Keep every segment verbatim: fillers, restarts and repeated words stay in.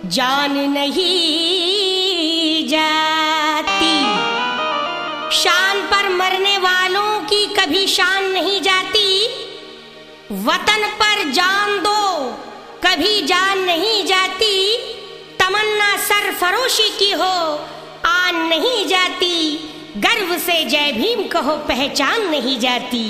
जान नहीं जाती। शान पर मरने वालों की कभी शान नहीं जाती। वतन पर जान दो कभी जान नहीं जाती। तमन्ना सरफरोशी की हो आन नहीं जाती। गर्व से जय भीम कहो पहचान नहीं जाती।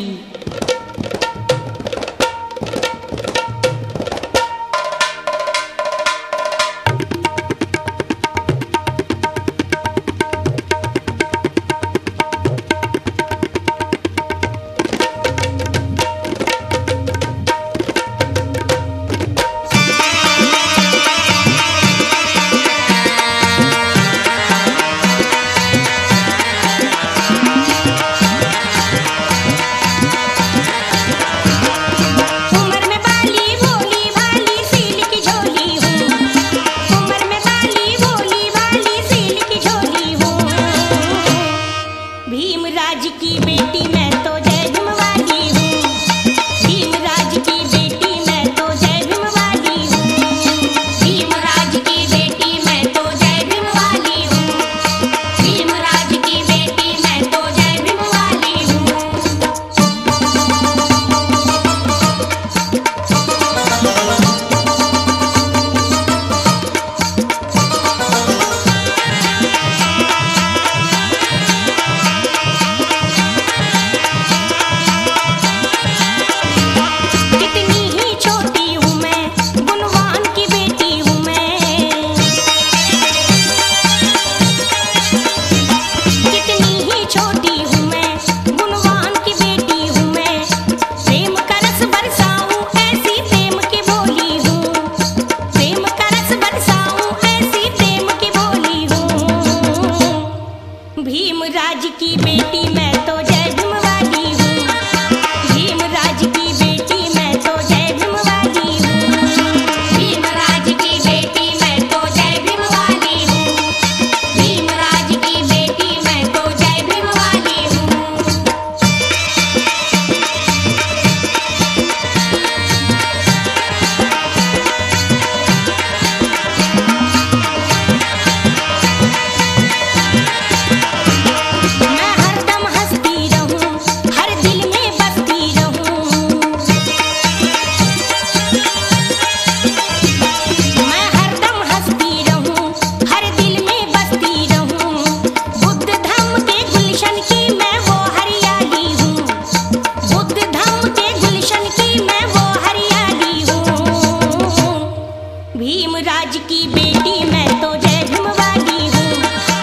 भीमराज की बेटी मैं तो जय भीम वाली हूँ।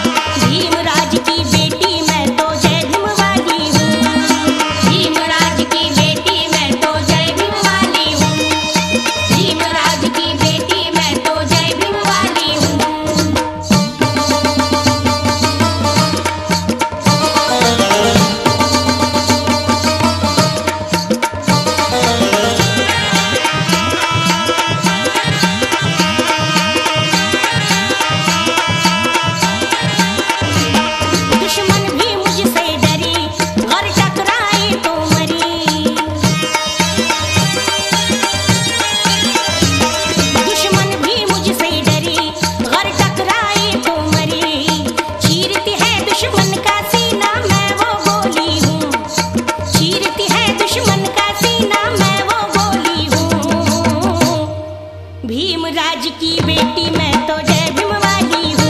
भीमराज की बेटी मैं तो जय भीम वाली हूँ। भीमराज की बेटी मैं तो जय भीम वाली हूँ। भीमराज की बेटी मैं तो जय भीम वाली हूँ। भीमराज की बेटी मैं तो जय भीम वाली हूँ।